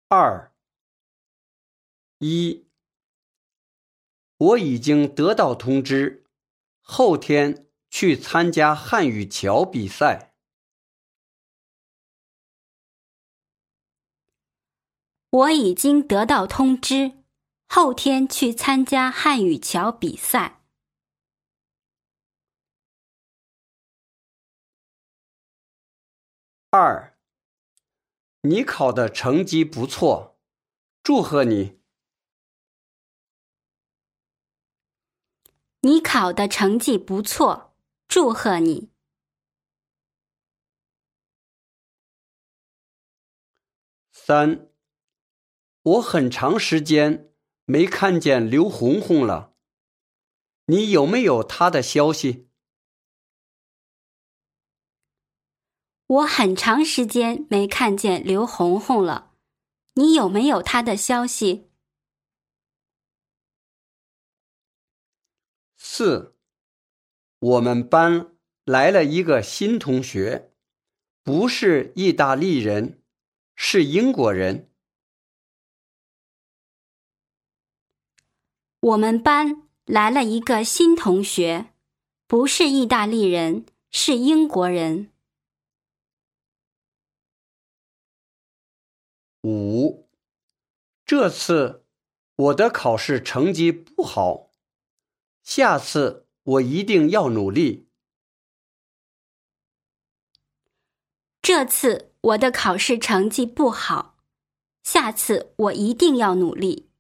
2、1，我已经得到通知，后天去参加汉语桥比赛。 我已经得到通知，后天去参加汉语桥比赛。 2，你考的成绩不错，祝贺你。 你考的成绩不错，祝贺你。 3，我很长时间没看见刘红红了，你有没有她的消息？ 我很长时间没看见刘红红了，你有没有她的消息 4，我们班来了一个新同学，不是意大利人，是英国人。 我们班来了一个新同学，不是意大利人，是英国人。 5，这次我的考试成绩不好，下次我一定要努力。 这次我的考试成绩不好，下次我一定要努力。